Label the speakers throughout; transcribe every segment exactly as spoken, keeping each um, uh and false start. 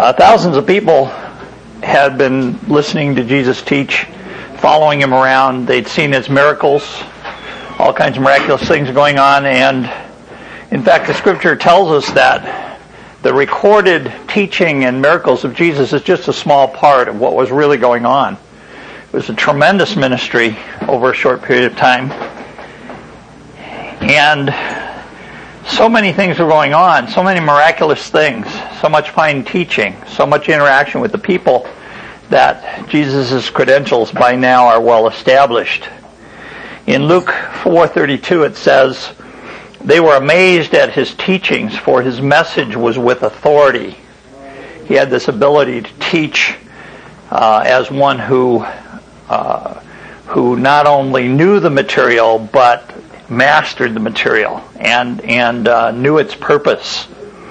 Speaker 1: Uh, thousands of people had been listening to Jesus teach, following him around. They'd seen his miracles, all kinds of miraculous things going on, and in fact the scripture tells us that the recorded teaching and miracles of Jesus is just a small part of what was really going on. It was a tremendous ministry over a short period of time. And so many things were going on, so many miraculous things, so much fine teaching, so much interaction with the people that Jesus' credentials by now are well established. In Luke four thirty-two it says, "They were amazed at his teachings, for his message was with authority." He had this ability to teach uh, as one who uh, who not only knew the material, but mastered the material and and uh, knew its purpose.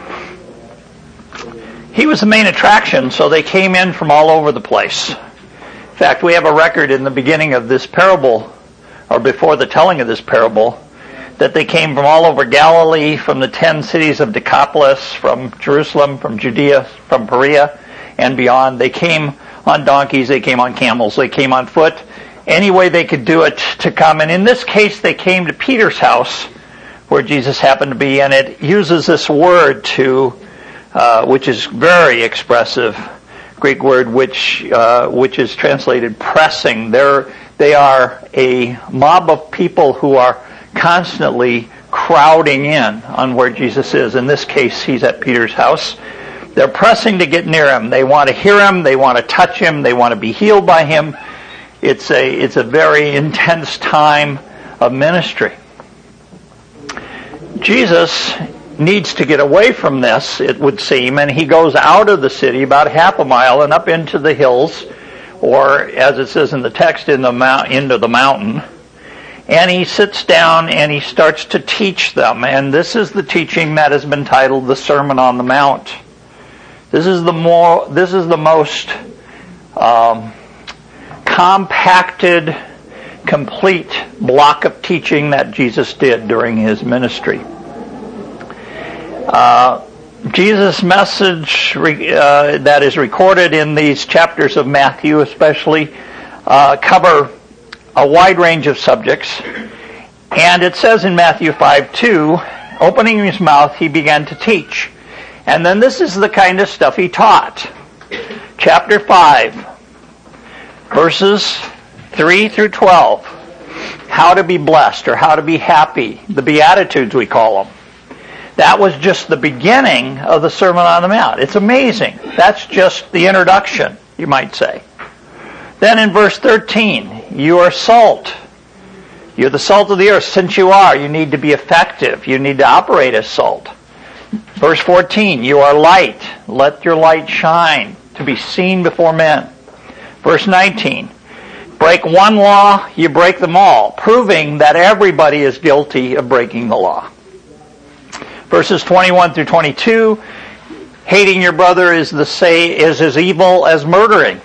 Speaker 1: He was the main attraction, so they came in from all over the place. In fact, we have a record in the beginning of this parable, or before the telling of this parable, that they came from all over Galilee, from the ten cities of Decapolis, from Jerusalem, from Judea, from Perea, and beyond. They came on donkeys, they came on camels, they came on foot, any way they could do it to come. And in this case, they came to Peter's house, where Jesus happened to be, and it uses this word to, uh, which is very expressive, Greek word, which uh, which is translated pressing. They're, they are a mob of people who are constantly crowding in on where Jesus is. In this case, he's at Peter's house. They're pressing to get near him. They want to hear him. They want to touch him. They want to be healed by him. It's a it's a very intense time of ministry. Jesus needs to get away from this, it would seem, and he goes out of the city about half a mile and up into the hills, or as it says in the text, in the mount, into the mountain. And he sits down and he starts to teach them. And this is the teaching that has been titled the Sermon on the Mount. This is the more. This is the most um, compacted, complete block of teaching that Jesus did during his ministry. Uh, Jesus' message uh, that is recorded in these chapters of Matthew, especially, uh, cover a wide range of subjects. And it says in Matthew five two, opening his mouth, he began to teach. And then this is the kind of stuff he taught. Chapter five, verses three through twelve. How to be blessed, or how to be happy. The Beatitudes, we call them. That was just the beginning of the Sermon on the Mount. It's amazing. That's just the introduction, you might say. Then in verse thirteen, you are salt. You're the salt of the earth. Since you are, you need to be effective. You need to operate as salt. Verse fourteen, you are light. Let your light shine to be seen before men. Verse nineteen, break one law, you break them all, proving that everybody is guilty of breaking the law. Verses twenty-one through twenty-two, hating your brother is the say is as evil as murdering.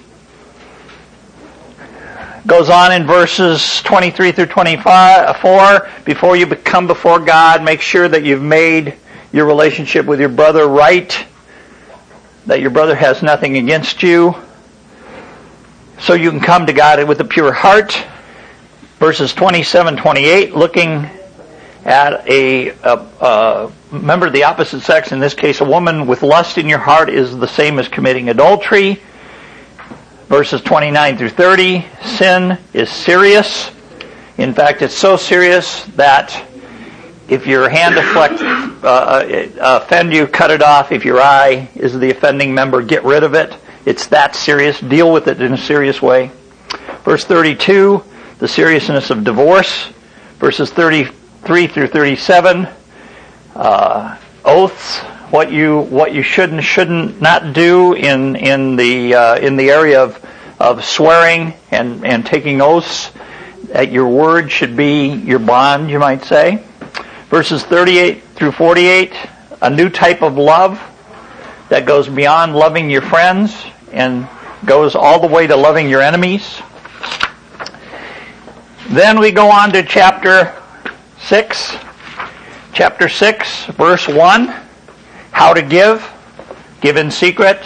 Speaker 1: Goes on in verses twenty-three through twenty-four, before you come before God, make sure that you've made your relationship with your brother right, that your brother has nothing against you, so you can come to God with a pure heart. Verses twenty-seven, twenty-eight, looking at a, a, a member of the opposite sex, in this case a woman, with lust in your heart is the same as committing adultery. Verses twenty-nine through thirty, sin is serious. In fact, it's so serious that if your hand afflict, uh, offend you, cut it off. If your eye is the offending member, get rid of it. It's that serious. Deal with it in a serious way. Verse thirty-two, the seriousness of divorce. Verses thirty-three through thirty-seven, uh, oaths, what you what you should and shouldn't not do in in the uh, in the area of of swearing and and taking oaths. That your word should be your bond, you might say. Verses thirty-eight through forty-eight, a new type of love that goes beyond loving your friends and goes all the way to loving your enemies. Then we go on to chapter six. Chapter six, verse one, how to give. give in secret.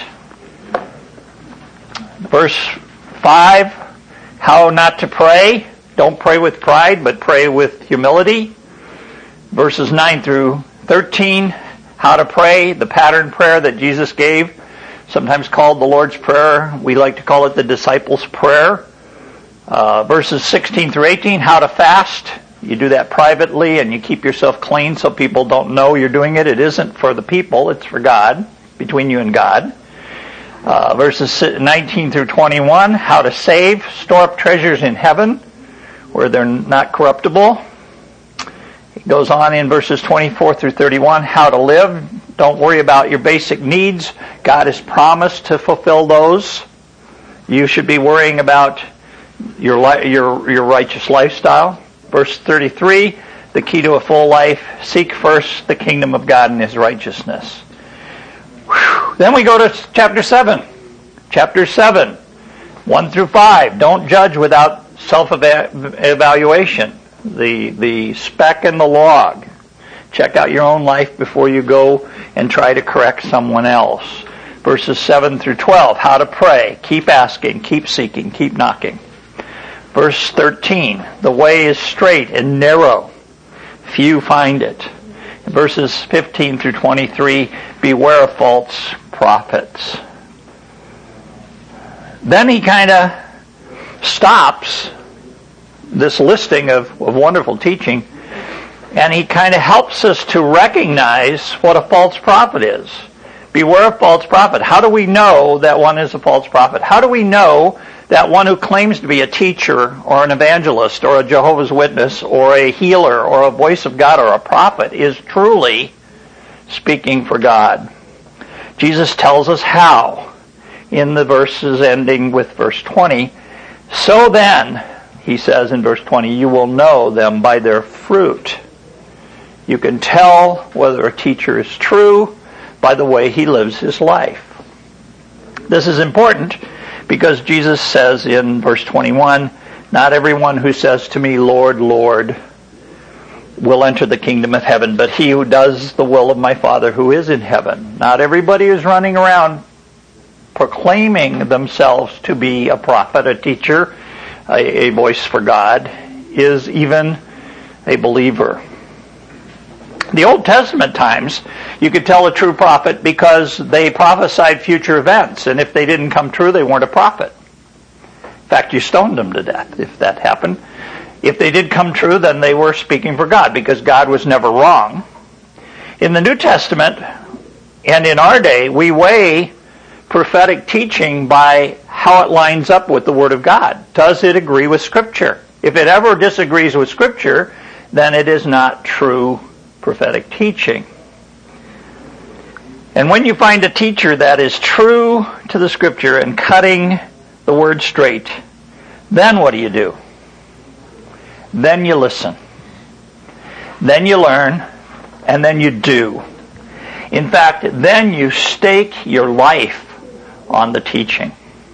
Speaker 1: Verse five, how not to pray. Don't pray with pride, but pray with humility. Verses nine through thirteen, how to pray, the pattern prayer that Jesus gave, sometimes called the Lord's Prayer. We like to call it the disciples' prayer. Uh, verses sixteen through eighteen, how to fast. You do that privately and you keep yourself clean so people don't know you're doing it. It isn't for the people, it's for God, between you and God. Uh, verses nineteen through twenty-one, how to save, store up treasures in heaven where they're not corruptible. It goes on in verses twenty-four through thirty-one, how to live. Don't worry about your basic needs. God has promised to fulfill those. You should be worrying about your li- your your righteous lifestyle. Verse thirty-three, the key to a full life, seek first the kingdom of God and His righteousness. Whew. Then we go to chapter seven. Chapter seven, one through five. Don't judge without self-evaluation. The, the speck and the log. Check out your own life before you go and try to correct someone else. Verses seven through twelve, how to pray. Keep asking, keep seeking, keep knocking. Verse thirteen, the way is straight and narrow. Few find it. Verses fifteen through twenty-three, beware of false prophets. Then he kind of stops this listing of, of wonderful teaching, and he kind of helps us to recognize what a false prophet is. Beware of false prophet. How do we know that one is a false prophet? How do we know that one who claims to be a teacher or an evangelist or a Jehovah's Witness or a healer or a voice of God or a prophet is truly speaking for God? Jesus tells us how in the verses ending with verse twenty. So then, he says in verse twenty, you will know them by their fruit. You can tell whether a teacher is true by the way he lives his life. This is important because Jesus says in verse twenty-one, not everyone who says to me, Lord, Lord, will enter the kingdom of heaven, but he who does the will of my Father who is in heaven. Not everybody who's running around proclaiming themselves to be a prophet, a teacher, a, a voice for God, is even a believer. The Old Testament times, you could tell a true prophet because they prophesied future events, and if they didn't come true, they weren't a prophet. In fact, you stoned them to death if that happened. If they did come true, then they were speaking for God, because God was never wrong. In the New Testament, and in our day, we weigh prophetic teaching by how it lines up with the Word of God. Does it agree with Scripture? If it ever disagrees with Scripture, then it is not true prophetic teaching. And when you find a teacher that is true to the Scripture and cutting the Word straight, then what do you do? Then you listen. Then you learn, and then you do. In fact, then you stake your life on the teaching.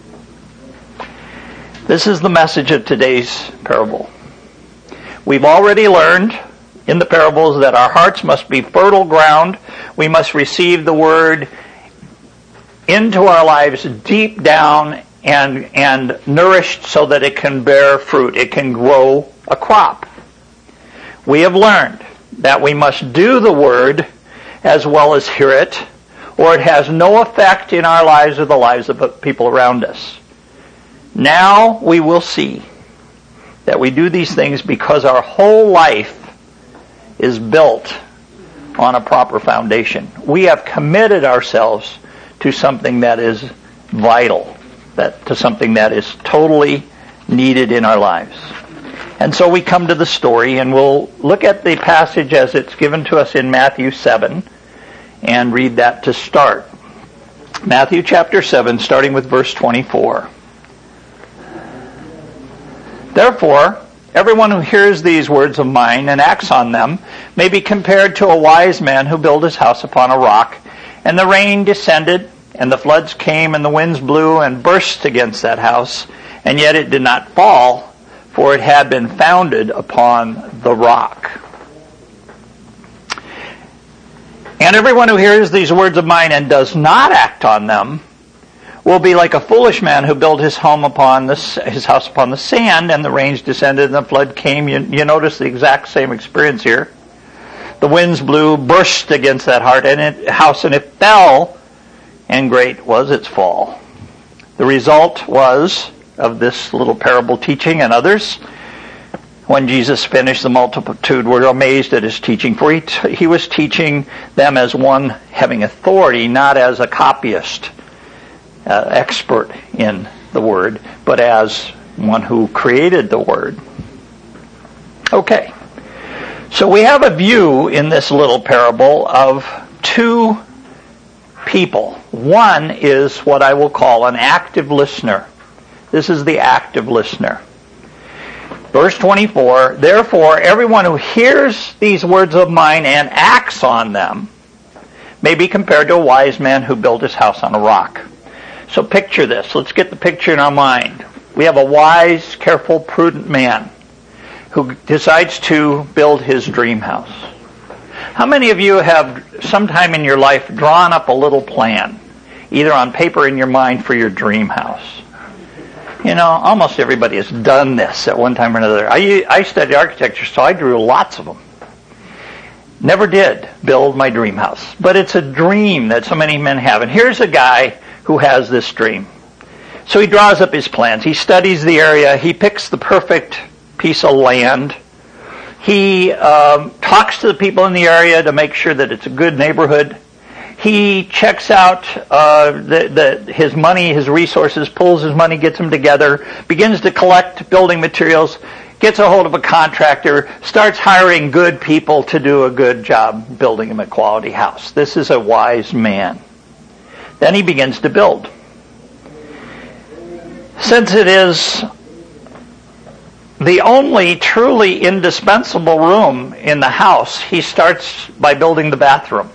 Speaker 1: This is the message of today's parable. We've already learned in the parables that our hearts must be fertile ground. We must receive the Word into our lives deep down and, and nourished so that it can bear fruit. It can grow a crop. We have learned that we must do the Word as well as hear it, or it has no effect in our lives or the lives of the people around us. Now we will see that we do these things because our whole life is built on a proper foundation. We have committed ourselves to something that is vital, that to something that is totally needed in our lives. And so we come to the story, and we'll look at the passage as it's given to us in Matthew seven and read that to start. Matthew chapter seven, starting with verse twenty-four. Therefore, everyone who hears these words of mine and acts on them may be compared to a wise man who built his house upon a rock, and the rain descended, and the floods came, and the winds blew and burst against that house, and yet it did not fall, for it had been founded upon the rock. And everyone who hears these words of mine and does not act on them will be like a foolish man who built his home upon the, his house upon the sand, and the rains descended and the flood came. You, you notice the exact same experience here. The winds blew, burst against that heart and it, house, and it fell, and great was its fall. The result was of this little parable teaching and others. When Jesus finished, the multitude were amazed at his teaching, for he, t- he was teaching them as one having authority, not as a copyist, uh, expert in the Word, but as one who created the Word. Okay, so we have a view in this little parable of two people. One is what I will call an active listener. This is the active listener. Verse twenty-four, therefore everyone who hears these words of mine and acts on them may be compared to a wise man who built his house on a rock. So picture this. Let's get the picture in our mind. We have a wise, careful, prudent man who decides to build his dream house. How many of you have sometime in your life drawn up a little plan, either on paper or in your mind, for your dream house? You know, almost everybody has done this at one time or another. I, I studied architecture, so I drew lots of them. Never did build my dream house. But it's a dream that so many men have. And here's a guy who has this dream. So he draws up his plans. He studies the area. He picks the perfect piece of land. He um, talks to the people in the area to make sure that it's a good neighborhood. He checks out uh, the, the, his money, his resources, pulls his money, gets them together, begins to collect building materials, gets a hold of a contractor, starts hiring good people to do a good job building him a quality house. This is a wise man. Then he begins to build. Since it is the only truly indispensable room in the house, he starts by building the bathroom.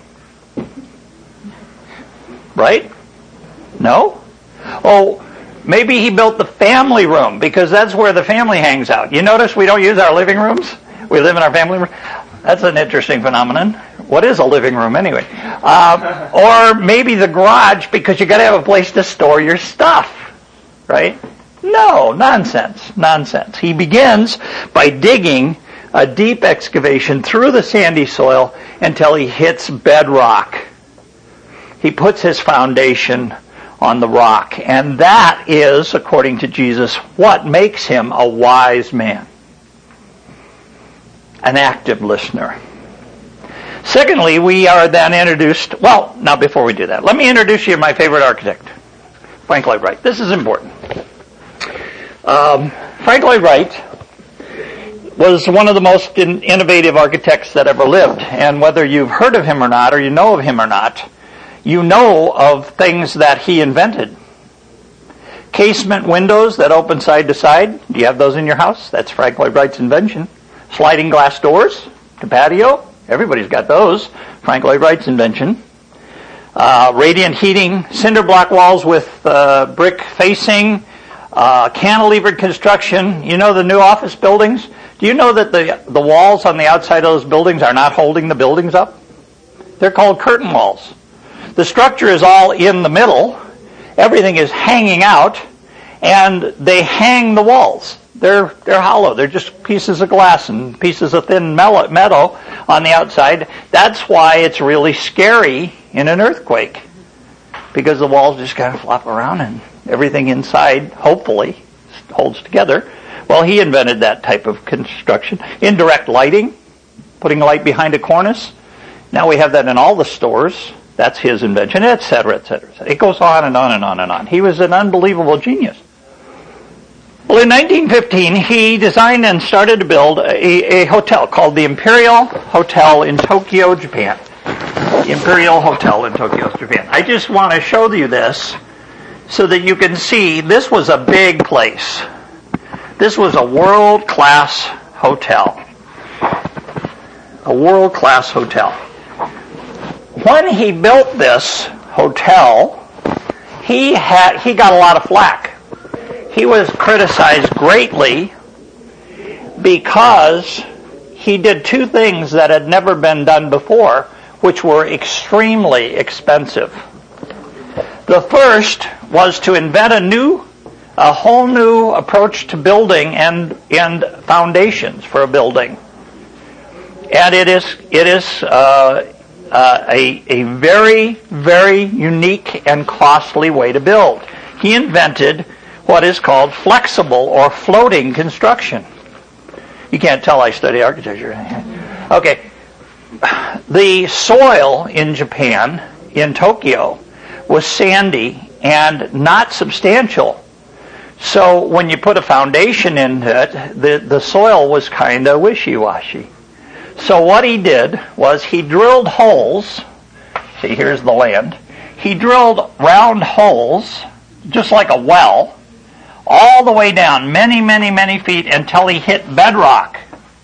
Speaker 1: Right? No? Oh, maybe he built the family room because that's where the family hangs out. You notice we don't use our living rooms? We live in our family room. That's an interesting phenomenon. What is a living room anyway? Uh, or maybe the garage because you got to have a place to store your stuff. Right? No, nonsense, nonsense. He begins by digging a deep excavation through the sandy soil until he hits bedrock. He puts his foundation on the rock. And that is, according to Jesus, what makes him a wise man. An active listener. Secondly, we are then introduced, well, now before we do that, let me introduce you to my favorite architect, Frank Lloyd Wright. This is important. Um, Frank Lloyd Wright was one of the most in, innovative architects that ever lived. And whether you've heard of him or not, or you know of him or not, you know of things that he invented. Casement windows that open side to side. Do you have those in your house? That's Frank Lloyd Wright's invention. Sliding glass doors to patio. Everybody's got those. Frank Lloyd Wright's invention. Uh, radiant heating. Cinder block walls with uh, brick facing. Uh, cantilevered construction. You know the new office buildings? Do you know that the, the walls on the outside of those buildings are not holding the buildings up? They're called curtain walls. The structure is all in the middle. Everything is hanging out, and they hang the walls. They're they're hollow. They're just pieces of glass and pieces of thin metal on the outside. That's why it's really scary in an earthquake, because the walls just kind of flop around and everything inside, hopefully, holds together. Well, he invented that type of construction. Indirect lighting, putting a light behind a cornice. Now we have that in all the stores. That's his invention, et cetera, et cetera, et cetera. It goes on and on and on and on. He was an unbelievable genius. Well, in nineteen fifteen, he designed and started to build a, a hotel called the Imperial Hotel in Tokyo, Japan. Imperial Hotel in Tokyo, Japan. I just want to show you this so that you can see this was a big place. This was a world-class hotel. A world-class hotel. When he built this hotel, he had he got a lot of flack. He was criticized greatly because he did two things that had never been done before, which were extremely expensive. The first was to invent a new, a whole new approach to building and and foundations for a building. And it is it is uh, uh, a a very very unique and costly way to build. He invented what is called flexible or floating construction. You can't tell I study architecture. Okay, the soil in Japan, in Tokyo, was sandy and not substantial. So when you put a foundation into it, the, the soil was kind of wishy-washy. So what he did was he drilled holes. See, here's the land. He drilled round holes, just like a well, all the way down, many, many, many feet until he hit bedrock.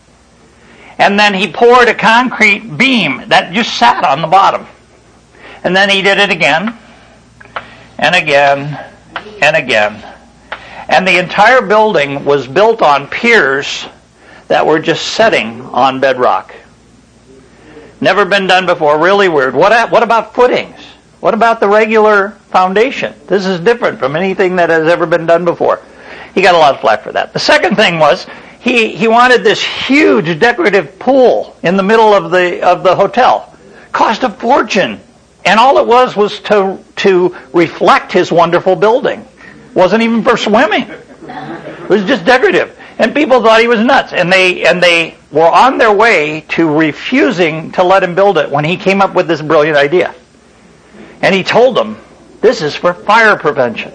Speaker 1: And then he poured a concrete beam that just sat on the bottom. And then he did it again, and again, and again. And the entire building was built on piers that were just setting on bedrock. Never been done before, really weird. What, what about footings? What about the regular foundation? This is different from anything that has ever been done before. He got a lot of flack for that. The second thing was, he, he wanted this huge decorative pool in the middle of the of the hotel. Cost a fortune. And all it was was to to reflect his wonderful building. Wasn't even for swimming. It was just decorative. And people thought he was nuts. And they and they were on their way to refusing to let him build it when he came up with this brilliant idea. And he told them, this is for fire prevention.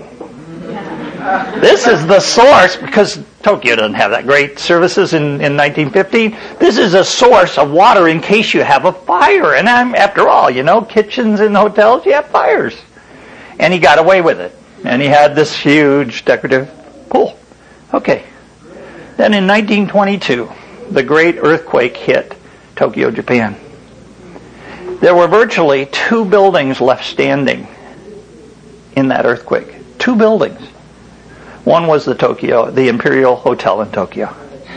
Speaker 1: This is the source, because Tokyo doesn't have that great services in, in nineteen fifteen. This is a source of water in case you have a fire. And I'm, after all, you know, kitchens in hotels, you have fires. And he got away with it. And he had this huge decorative pool. Okay. Then in nineteen twenty-two, the great earthquake hit Tokyo, Japan. There were virtually two buildings left standing in that earthquake. Two buildings. One was the Tokyo, the Imperial Hotel in Tokyo.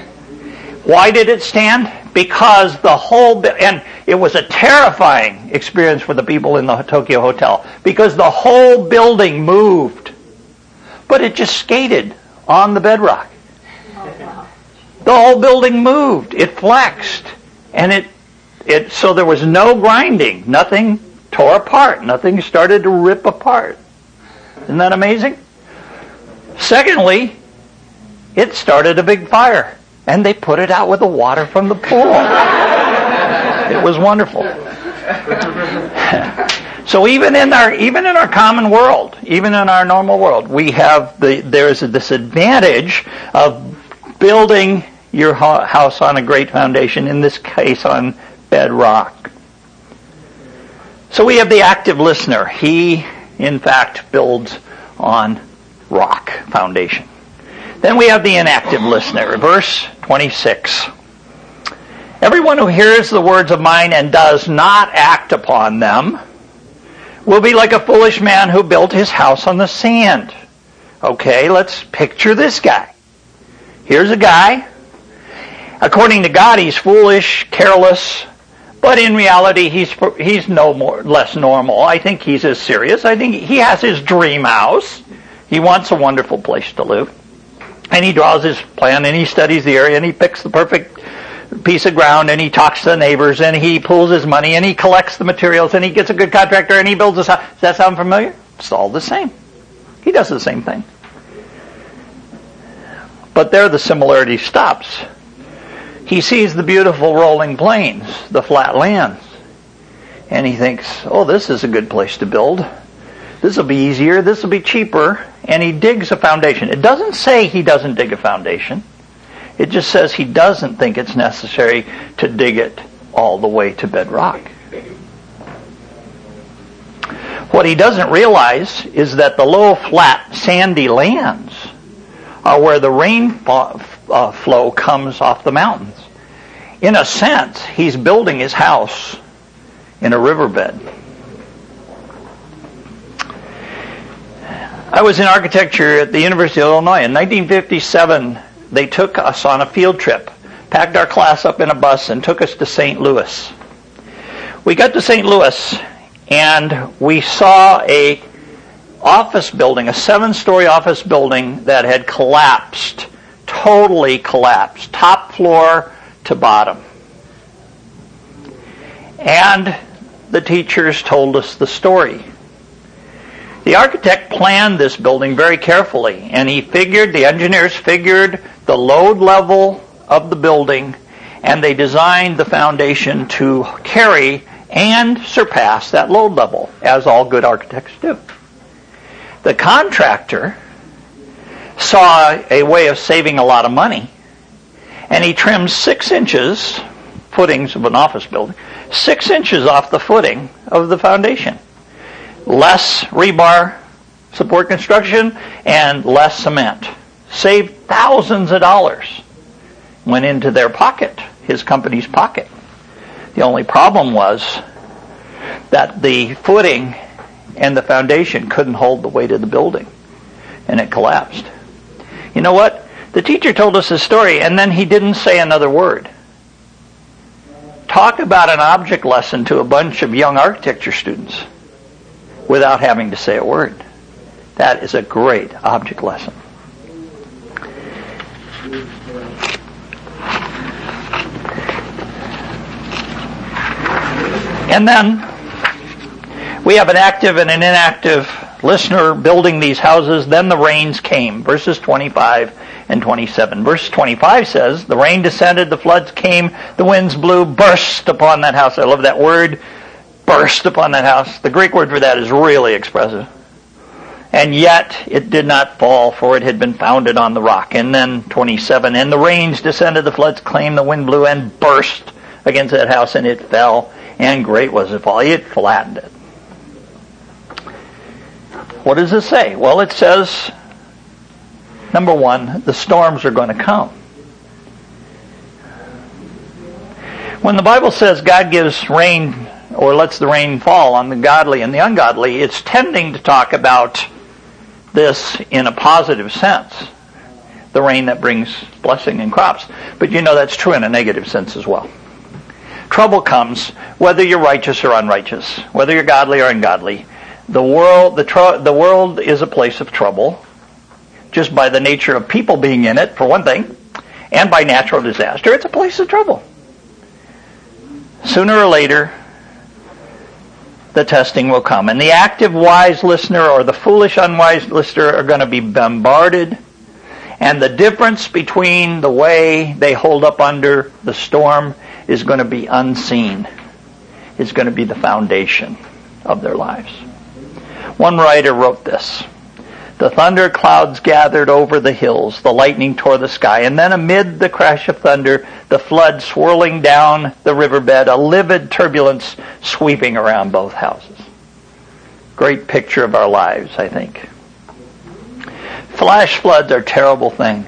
Speaker 1: Why did it stand? Because the whole, and it was a terrifying experience for the people in the Tokyo Hotel, because the whole building moved, but it just skated on the bedrock. The whole building moved. It flexed, and it, it, so there was no grinding. Nothing tore apart. Nothing started to rip apart. Isn't that amazing? Secondly, it started a big fire, and they put it out with the water from the pool. It was wonderful. So even in our even in our common world, even in our normal world, we have the there is a disadvantage of building your house on a great foundation. In this case, on bedrock. So we have the active listener. He, in fact, builds on rock foundation. Then we have the inactive listener. Verse twenty-six. Everyone who hears the words of mine and does not act upon them will be like a foolish man who built his house on the sand. Okay, let's picture this guy. Here's a guy. According to God, he's foolish, careless, but in reality, he's he's no more less normal. I think he's as serious. I think he has his dream house. He wants a wonderful place to live. And he draws his plan, and he studies the area, and he picks the perfect piece of ground, and he talks to the neighbors, and he pools his money, and he collects the materials, and he gets a good contractor, and he builds a house. Does that sound familiar? It's all the same. He does the same thing. But there the similarity stops. He sees the beautiful rolling plains, the flat lands, and he thinks, oh, this is a good place to build. This will be easier, this will be cheaper, and he digs a foundation. It doesn't say he doesn't dig a foundation. It just says he doesn't think it's necessary to dig it all the way to bedrock. What he doesn't realize is that the low, flat, sandy lands are where the rain flow comes off the mountains. In a sense, he's building his house in a riverbed. I was in architecture at the University of Illinois. In nineteen fifty-seven, they took us on a field trip, packed our class up in a bus, and took us to Saint Louis. We got to Saint Louis, and we saw a office building, a seven-story office building that had collapsed, totally collapsed, top floor to bottom. And the teachers told us the story. The architect planned this building very carefully, and he figured, the engineers figured the load level of the building, and they designed the foundation to carry and surpass that load level, as all good architects do. The contractor saw a way of saving a lot of money, and he trimmed six inches, footings of an office building, six inches off the footing of the foundation. Less rebar support construction and less cement. Saved thousands of dollars. Went into their pocket, his company's pocket. The only problem was that the footing and the foundation couldn't hold the weight of the building, and it collapsed. You know what? The teacher told us this story, and then he didn't say another word. Talk about an object lesson to a bunch of young architecture students without having to say a word. That is a great object lesson. And then we have an active and an inactive listener building these houses. Then the rains came. Verses twenty-five and twenty-seven. Verse twenty-five says, the rain descended, the floods came, the winds blew, burst upon that house. I love that word, burst upon that house. The Greek word for that is really expressive. And yet it did not fall, for it had been founded on the rock. And then twenty-seven, and the rains descended, the floods came, the wind blew and burst against that house, and it fell, and great was the fall. It flattened it. What does it say? Well, it says, number one, the storms are going to come. When the Bible says God gives rain, or lets the rain fall on the godly and the ungodly, it's tending to talk about this in a positive sense. The rain that brings blessing and crops. But you know that's true in a negative sense as well. Trouble comes whether you're righteous or unrighteous, whether you're godly or ungodly. The world, the, tr- the world is a place of trouble, just by the nature of people being in it, for one thing, and by natural disaster. It's a place of trouble. Sooner or later, the testing will come. And the active wise listener or the foolish unwise listener are going to be bombarded. And the difference between the way they hold up under the storm is going to be unseen. It's going to be the foundation of their lives. One writer wrote this: the thunder clouds gathered over the hills, the lightning tore the sky, and then amid the crash of thunder, the flood swirling down the riverbed, a livid turbulence sweeping around both houses. Great picture of our lives, I think. Flash floods are terrible things.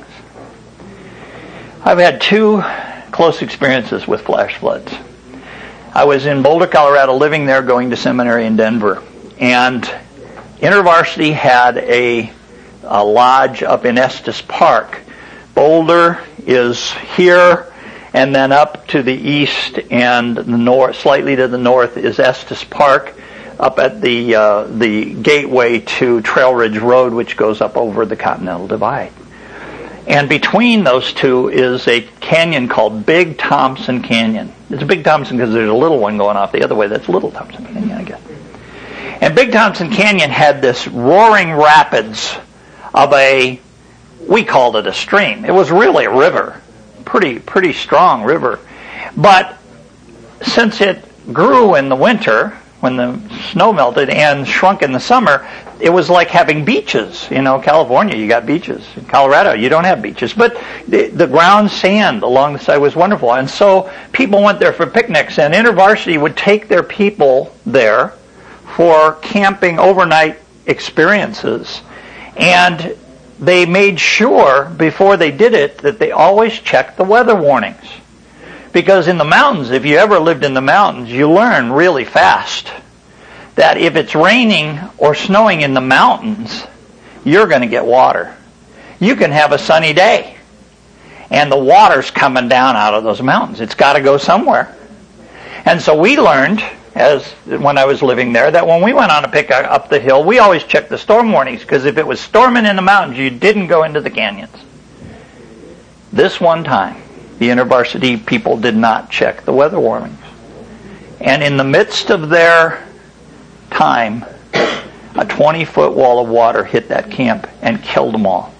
Speaker 1: I've had two close experiences with flash floods. I was in Boulder, Colorado, living there, going to seminary in Denver, and InterVarsity had a, a lodge up in Estes Park. Boulder is here, and then up to the east and the north, slightly to the north, is Estes Park, up at the uh, the gateway to Trail Ridge Road, which goes up over the Continental Divide. And between those two is a canyon called Big Thompson Canyon. It's Big Thompson because there's a little one going off the other way. That's Little Thompson Canyon, I guess. And Big Thompson Canyon had this roaring rapids of a, we called it a stream. It was really a river. Pretty, pretty strong river. But since it grew in the winter, when the snow melted, and shrunk in the summer, it was like having beaches. You know, California, you got beaches. In Colorado, you don't have beaches. But the, the ground sand along the side was wonderful. And so people went there for picnics, and InterVarsity would take their people there for camping overnight experiences. And they made sure before they did it that they always checked the weather warnings. Because in the mountains, if you ever lived in the mountains, you learn really fast that if it's raining or snowing in the mountains, you're going to get water. You can have a sunny day, and the water's coming down out of those mountains. It's got to go somewhere. And so we learned as when I was living there, that when we went on a pick up the hill, we always checked the storm warnings, because if it was storming in the mountains, you didn't go into the canyons. This one time, the InterVarsity people did not check the weather warnings. And in the midst of their time, a twenty-foot wall of water hit that camp and killed them all.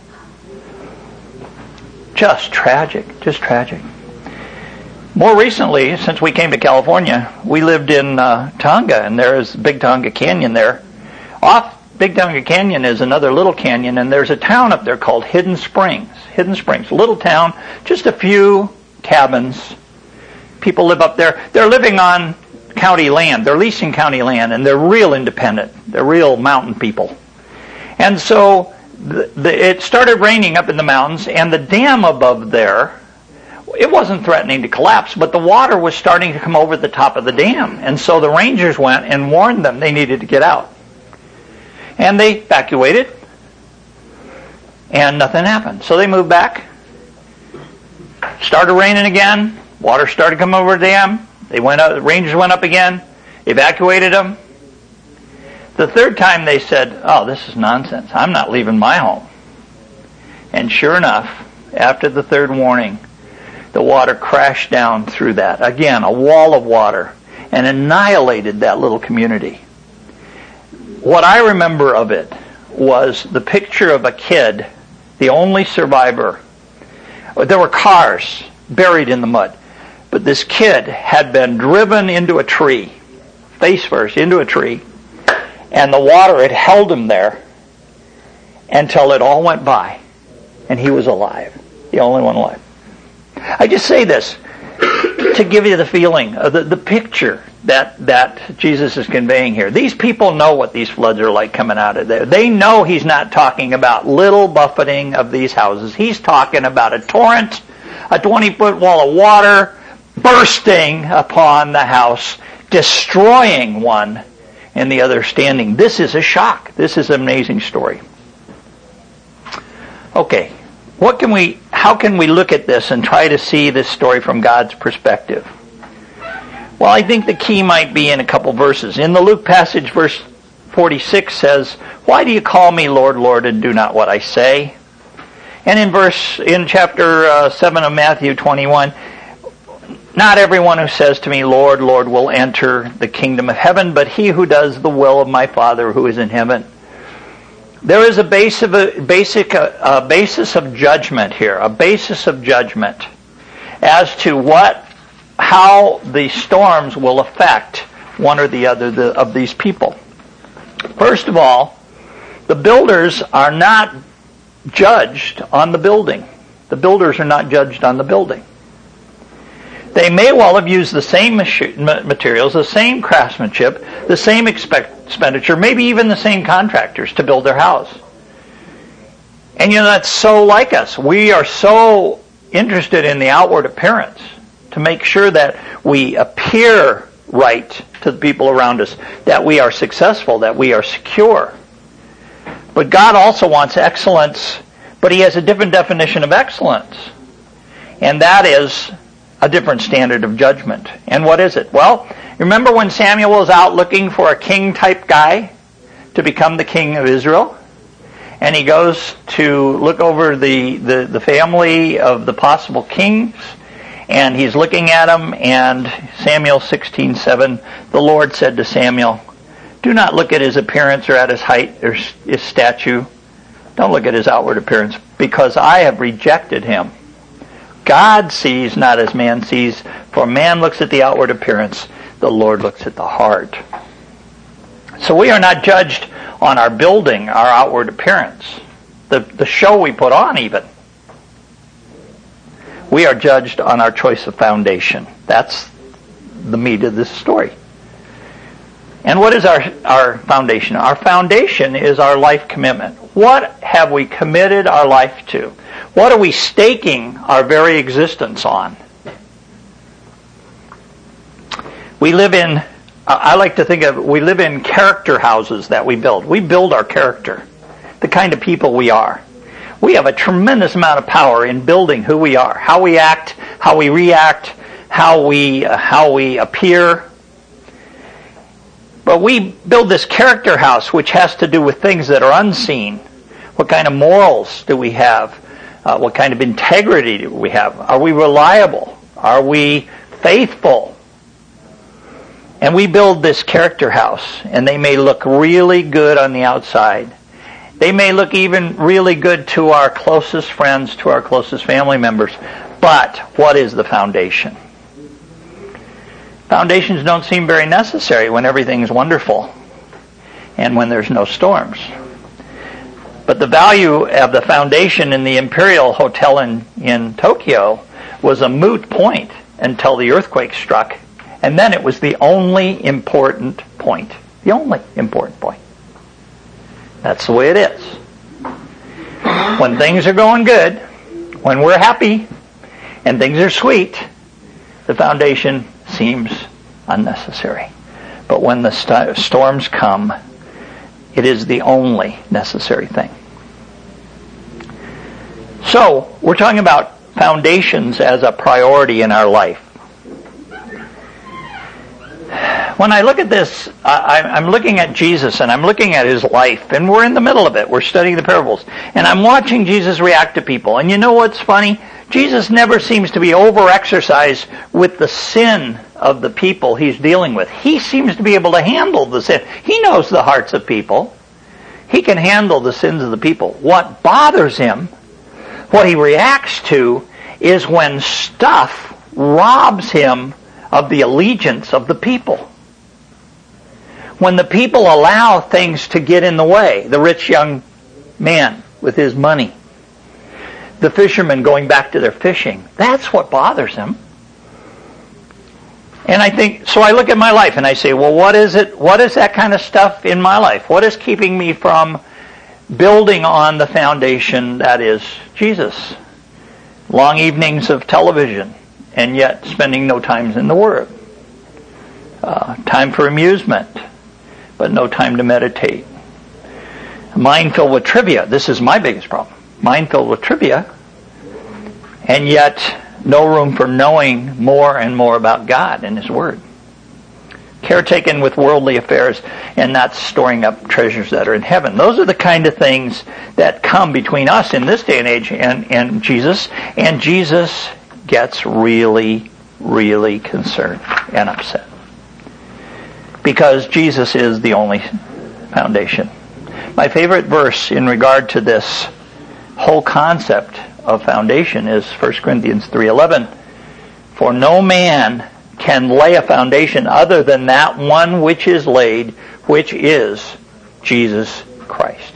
Speaker 1: Just tragic, just tragic. More recently, since we came to California, we lived in uh, Tonga, and there's Big Tonga Canyon there. Off Big Tonga Canyon is another little canyon, and there's a town up there called Hidden Springs. Hidden Springs, a little town, just a few cabins. People live up there. They're living on county land. They're leasing county land, and they're real independent. They're real mountain people. And so the, the, it started raining up in the mountains, and the dam above there, it wasn't threatening to collapse, but the water was starting to come over the top of the dam. And so the rangers went and warned them they needed to get out. And they evacuated, and nothing happened. So they moved back. Started raining again. Water started coming over the dam. They went up, the rangers went up again, evacuated them. The third time they said, oh, this is nonsense. I'm not leaving my home. And sure enough, after the third warning, the water crashed down through that. Again, a wall of water, and annihilated that little community. What I remember of it was the picture of a kid, the only survivor. There were cars buried in the mud, but this kid had been driven into a tree, face first, into a tree, and the water had held him there until it all went by, and he was alive, the only one alive. I just say this to give you the feeling, of the, the picture that, that Jesus is conveying here. These people know what these floods are like coming out of there. They know he's not talking about little buffeting of these houses. He's talking about a torrent, a twenty-foot wall of water bursting upon the house, destroying one and the other standing. This is a shock. This is an amazing story. Okay. What can we, how can we look at this and try to see this story from God's perspective? Well, I think the key might be in a couple verses. In the Luke passage, verse forty-six says, "Why do you call me Lord, Lord, and do not what I say?" And in verse, in chapter uh, seven of Matthew twenty-one, "Not everyone who says to me, Lord, Lord, will enter the kingdom of heaven, but he who does the will of my Father who is in heaven." There is a, base of a basic a, a basis of judgment here, a basis of judgment as to what, how the storms will affect one or the other the, of these people. First of all, the builders are not judged on the building. The builders are not judged on the building. They may well have used the same materials, the same craftsmanship, the same expenditure, maybe even the same contractors to build their house. And you know, that's so like us. We are so interested in the outward appearance to make sure that we appear right to the people around us, that we are successful, that we are secure. But God also wants excellence, but He has a different definition of excellence. And that is a different standard of judgment. And what is it? Well, remember when Samuel was out looking for a king-type guy to become the king of Israel? And he goes to look over the, the, the family of the possible kings, and he's looking at them, and Samuel sixteen seven, the Lord said to Samuel, "Do not look at his appearance or at his height or his stature. Don't look at his outward appearance, because I have rejected him. God sees not as man sees, for man looks at the outward appearance, the Lord looks at the heart." So we are not judged on our building, our outward appearance, the, the show we put on even. We are judged on our choice of foundation. That's the meat of this story. And what is our, our foundation? Our foundation is our life commitment. What have we committed our life to? What are we staking our very existence on? We live in, I like to think of, we live in character houses that we build. We build our character, the kind of people we are. We have a tremendous amount of power in building who we are, how we act, how we react, how we, uh, how we appear. But we build this character house, which has to do with things that are unseen. What kind of morals do we have? Uh, what kind of integrity do we have? Are we reliable? Are we faithful? And we build this character house, and they may look really good on the outside. They may look even really good to our closest friends, to our closest family members. But what is the foundation? Foundations don't seem very necessary when everything is wonderful and when there's no storms. But the value of the foundation in the Imperial Hotel in, in Tokyo was a moot point until the earthquake struck. And then it was the only important point. The only important point. That's the way it is. When things are going good, when we're happy, and things are sweet, the foundation seems unnecessary. But when the st- storms come, it is the only necessary thing. So, we're talking about foundations as a priority in our life. When I look at this, I, I'm looking at Jesus and I'm looking at his life, and we're in the middle of it. We're studying the parables. And I'm watching Jesus react to people. And you know what's funny? Jesus never seems to be over-exercised with the sin of the people he's dealing with. He seems to be able to handle the sin. He knows the hearts of people. He can handle the sins of the people. What bothers him, what he reacts to, is when stuff robs him of the allegiance of the people. When the people allow things to get in the way, the rich young man with his money, the fishermen going back to their fishing, that's what bothers him. And I think, so I look at my life and I say, well, what is it, what is that kind of stuff in my life? What is keeping me from building on the foundation that is Jesus? Long evenings of television, and yet spending no time in the Word. Uh, time for amusement, but no time to meditate. A mind filled with trivia. This is my biggest problem. Mind filled with trivia, and yet no room for knowing more and more about God and His Word. Care taken with worldly affairs and not storing up treasures that are in heaven. Those are the kind of things that come between us in this day and age and, and Jesus. And Jesus gets really, really concerned and upset. Because Jesus is the only foundation. My favorite verse in regard to this whole concept of foundation is First Corinthians three eleven. For no man can lay a foundation other than that one which is laid, which is Jesus Christ.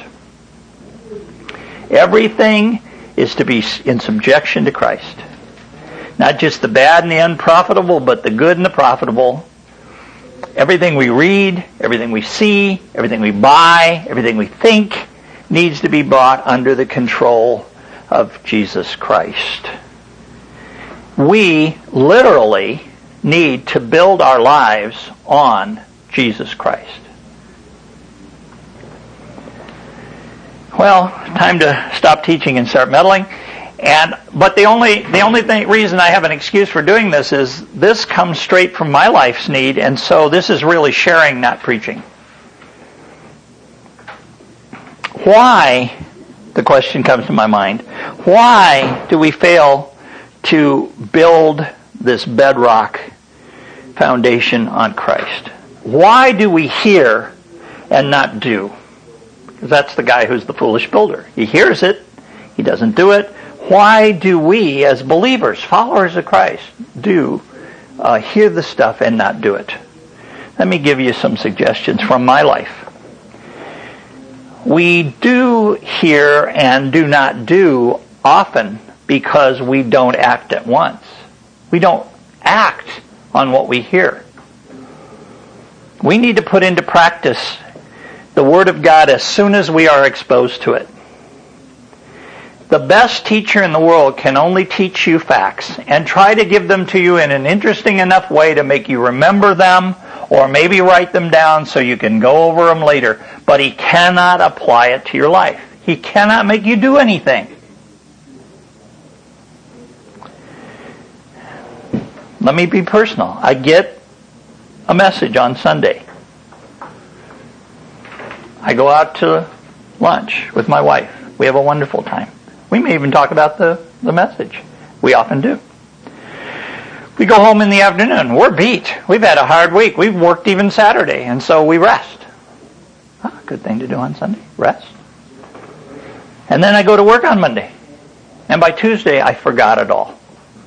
Speaker 1: Everything is to be in subjection to Christ. Not just the bad and the unprofitable, but the good and the profitable. Everything we read, everything we see, everything we buy, everything we think needs to be brought under the control of Jesus Christ. We literally need to build our lives on Jesus Christ. Well, time to stop teaching and start meddling. And but the only the only thing, reason I have an excuse for doing this is this comes straight from my life's need, and so this is really sharing, not preaching. Why, the question comes to my mind, why do we fail to build this bedrock foundation on Christ? Why do we hear and not do? Because that's the guy who's the foolish builder. He hears it, he doesn't do it. Why do we, as believers, followers of Christ, do uh, hear the stuff and not do it? Let me give you some suggestions from my life. We do hear and do not do often because we don't act at once. We don't act on what we hear. We need to put into practice the Word of God as soon as we are exposed to it. The best teacher in the world can only teach you facts and try to give them to you in an interesting enough way to make you remember them or maybe write them down so you can go over them later. But he cannot apply it to your life. He cannot make you do anything. Let me be personal. I get a message on Sunday. I go out to lunch with my wife. We have a wonderful time. We may even talk about the, the message. We often do. We go home in the afternoon. We're beat. We've had a hard week. We've worked even Saturday, and so we rest. Ah, good thing to do on Sunday. Rest. And then I go to work on Monday. And by Tuesday, I forgot it all.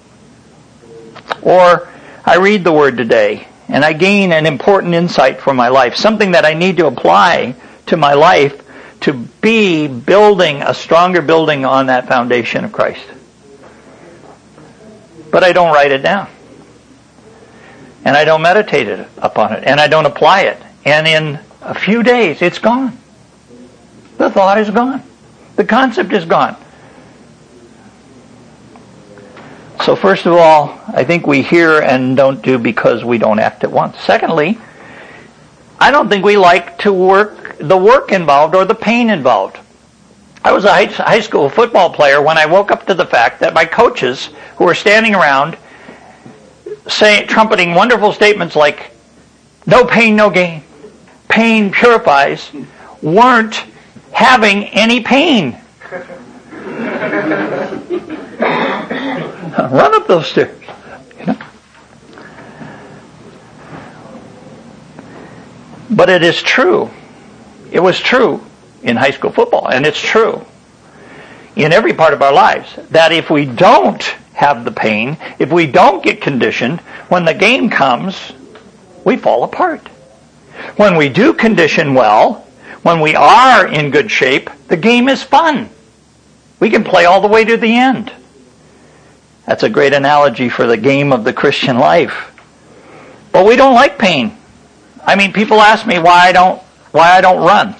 Speaker 1: Or I read the Word today, and I gain an important insight for my life, something that I need to apply to my life to be building a stronger building on that foundation of Christ. But I don't write it down. And I don't meditate it upon it. And I don't apply it. And in a few days, it's gone. The thought is gone. The concept is gone. So first of all, I think we hear and don't do because we don't act at once. Secondly, I don't think we like to work the work involved or the pain involved. I was a high school football player when I woke up to the fact that my coaches who were standing around saying, trumpeting wonderful statements like, no pain, no gain. Pain purifies, weren't having any pain. Run up those stairs. You know? But it is true. It was true in high school football, and it's true in every part of our lives, that if we don't have the pain, if we don't get conditioned, when the game comes, we fall apart. When we do condition well, when we are in good shape, the game is fun. We can play all the way to the end. That's a great analogy for the game of the Christian life. But we don't like pain. I mean, people ask me why I don't why I don't run.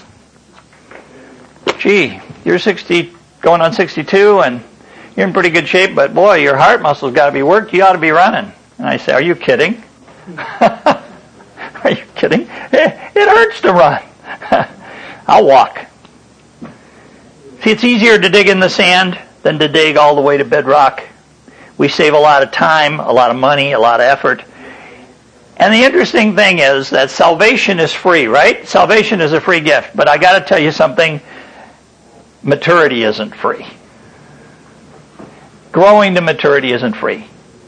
Speaker 1: Gee, you're sixty, going on sixty-two, and you're in pretty good shape, but boy, your heart muscle's got to be worked. You ought to be running. And I say, are you kidding? Are you kidding? It, it hurts to run. I'll walk. See, it's easier to dig in the sand than to dig all the way to bedrock. We save a lot of time, a lot of money, a lot of effort. And the interesting thing is that salvation is free, right? Salvation is a free gift. But I got to tell you something, maturity isn't free. Growing to maturity isn't free.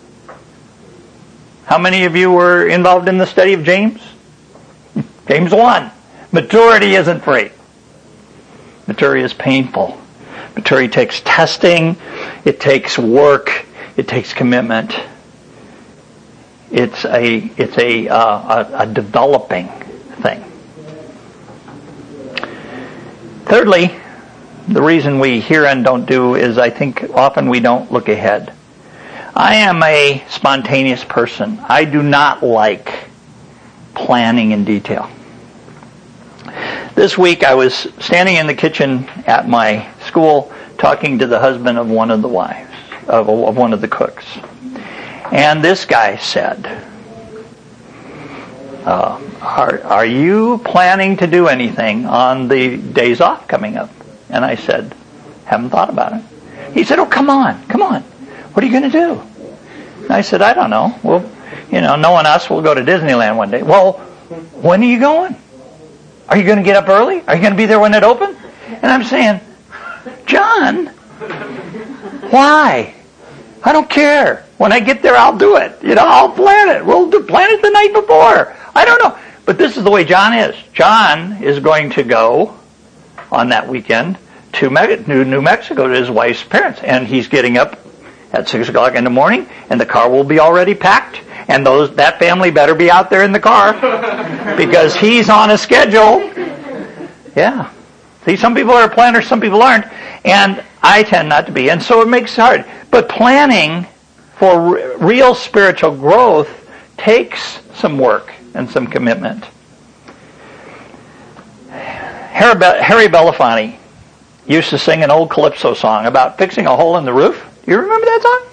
Speaker 1: How many of you were involved in the study of James? James one. Maturity isn't free. Maturity is painful. Maturity takes testing. It takes work. It takes commitment. It's a it's a, uh, a a developing thing. Thirdly, the reason we hear and don't do is I think often we don't look ahead. I am a spontaneous person. I do not like planning in detail. This week I was standing in the kitchen at my school talking to the husband of one of the wives, of, of one of the cooks. And this guy said, uh, are, are you planning to do anything on the days off coming up? And I said, haven't thought about it. He said, oh, come on, come on. What are you going to do? And I said, I don't know. Well, you know, knowing us, we'll go to Disneyland one day. Well, when are you going? Are you going to get up early? Are you going to be there when it opens? And I'm saying, John, why? I don't care. When I get there, I'll do it. You know, I'll plan it. We'll do, plan it the night before. I don't know. But this is the way John is. John is going to go on that weekend to New Mexico to his wife's parents. And he's getting up at six o'clock in the morning, and the car will be already packed. And those that family better be out there in the car because he's on a schedule. Yeah. See, some people are planners, some people aren't. And I tend not to be. And so it makes it hard. But planning for r- real spiritual growth takes some work and some commitment. Harry, Be- Harry Belafonte used to sing an old calypso song about fixing a hole in the roof. Do you remember that song?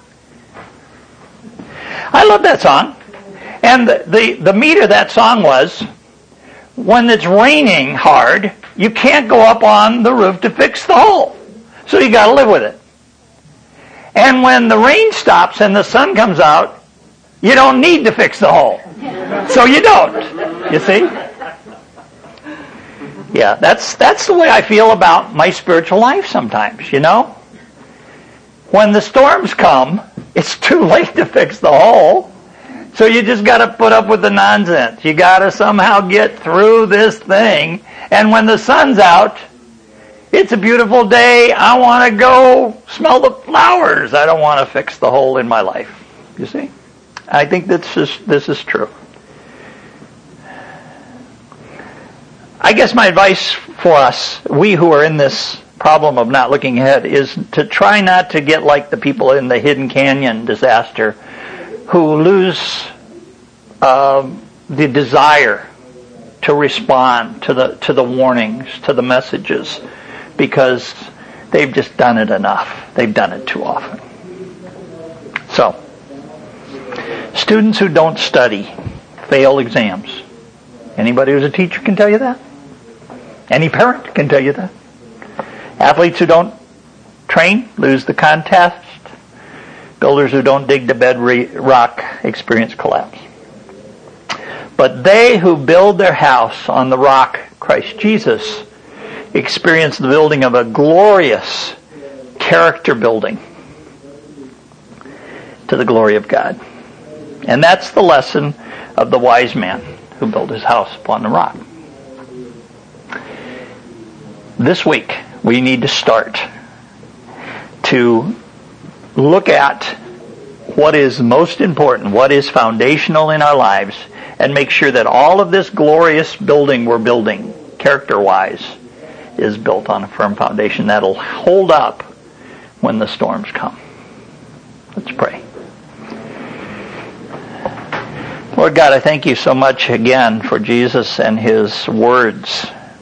Speaker 1: I love that song. And the, the, the meat of that song was, when it's raining hard, you can't go up on the roof to fix the hole. So you got to live with it. And when the rain stops and the sun comes out, you don't need to fix the hole. So you don't. You see? Yeah, that's that's the way I feel about my spiritual life sometimes, you know? When the storms come, it's too late to fix the hole. So you just got to put up with the nonsense. You got to somehow get through this thing. And when the sun's out, it's a beautiful day. I want to go smell the flowers. I don't want to fix the hole in my life. You see? I think this is this is true. I guess my advice for us, we who are in this problem of not looking ahead, is to try not to get like the people in the Hidden Canyon disaster who lose uh, the desire to respond to the to the warnings, to the messages, because they've just done it enough. They've done it too often. So, students who don't study fail exams. Anybody who's a teacher can tell you that. Any parent can tell you that. Athletes who don't train lose the contest. Builders who don't dig the bedrock experience collapse. But they who build their house on the rock, Christ Jesus, experience the building of a glorious character building to the glory of God. And that's the lesson of the wise man who built his house upon the rock. This week, we need to start to look at what is most important, what is foundational in our lives, and make sure that all of this glorious building we're building, character-wise, is built on a firm foundation that'll hold up when the storms come. Let's pray. Lord God, I thank you so much again for Jesus and his words.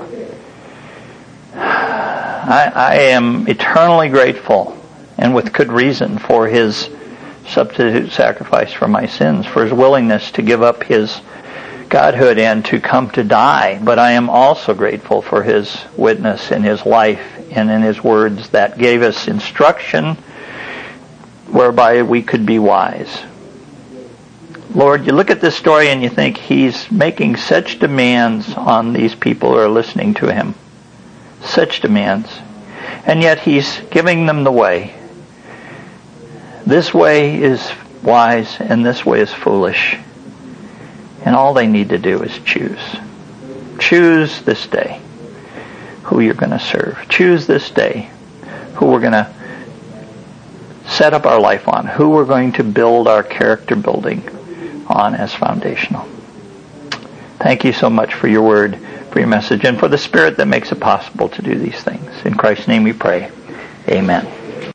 Speaker 1: I, I am eternally grateful, and with good reason, for his substitute sacrifice for my sins, for his willingness to give up his godhood and to come to die. But I am also grateful for his witness in his life and in his words that gave us instruction whereby we could be wise. Lord, you look at this story and you think he's making such demands on these people who are listening to him. Such demands. And yet he's giving them the way. This way is wise and this way is foolish. And all they need to do is choose. Choose this day who you're going to serve. Choose this day who we're going to set up our life on. Who we're going to build our character building on as foundational. Thank you so much for your word, for your message, and for the Spirit that makes it possible to do these things. In Christ's name we pray. Amen.